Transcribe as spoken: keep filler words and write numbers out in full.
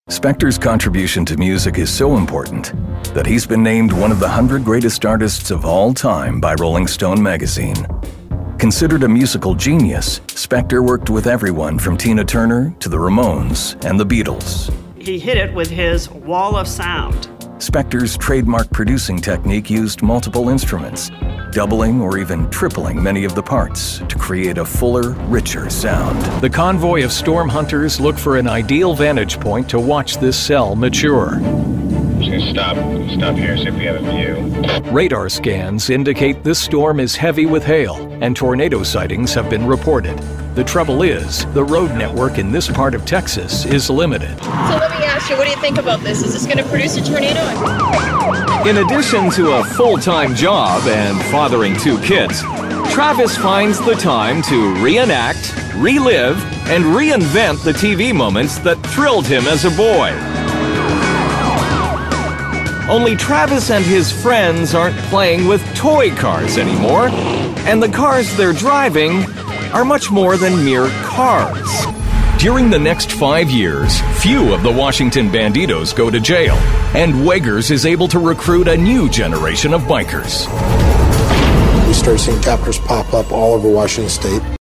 Spector's contribution to music is so important that he's been named one of the one hundred greatest artists of all time by Rolling Stone magazine. Considered a musical genius, Spector worked with everyone from Tina Turner to the Ramones and the Beatles. He hit it with his wall of sound. Spector's trademark producing technique used multiple instruments, doubling or even tripling many of the parts to create a fuller, richer sound. The convoy of storm hunters look for an ideal vantage point to watch this cell mature. Just stop, stop here, see if we have a view. Radar scans indicate this storm is heavy with hail, and tornado sightings have been reported. The trouble is, the road network in this part of Texas is limited. So let me ask you, what do you think about this? Is this going to produce a tornado? In addition to a full-time job and fathering two kids, Travis finds the time to reenact, relive, and reinvent the T V moments that thrilled him as a boy. Only Travis and his friends aren't playing with toy cars anymore, and the cars they're driving are much more than mere cars. During the next five years, few of the Washington Banditos go to jail, and Wegers is able to recruit a new generation of bikers. We start seeing chapters pop up all over Washington State.